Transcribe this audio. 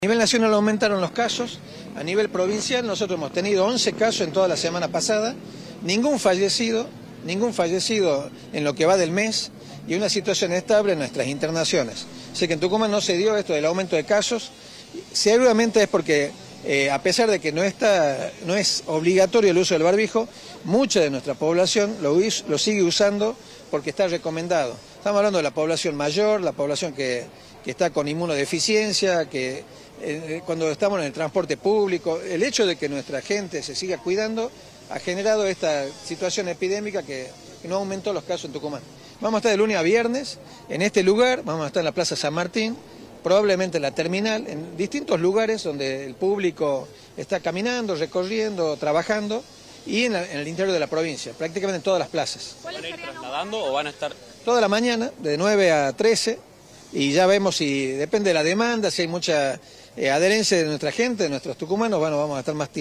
A nivel nacional aumentaron los casos, a nivel provincial nosotros hemos tenido 11 casos en toda la semana pasada, ningún fallecido en lo que va del mes y una situación estable en nuestras internaciones. Sé que en Tucumán no se dio esto del aumento de casos, seguramente es porque a pesar de que no es obligatorio el uso del barbijo, mucha de nuestra población lo sigue usando porque está recomendado. Estamos hablando de la población mayor, la población que está con inmunodeficiencia, cuando estamos en el transporte público. El hecho de que nuestra gente se siga cuidando ha generado esta situación epidémica que no aumentó los casos en Tucumán. Vamos a estar de lunes a viernes en este lugar, vamos a estar en la Plaza San Martín, probablemente en la terminal, en distintos lugares donde el público está caminando, recorriendo, trabajando, y en el interior de la provincia, prácticamente en todas las plazas. ¿Van a ir trasladando o van a estar...? Toda la mañana, de 9 a 13, y ya vemos si depende de la demanda, si hay mucha adherencia de nuestra gente, de nuestros tucumanos, bueno, vamos a estar más tiempo.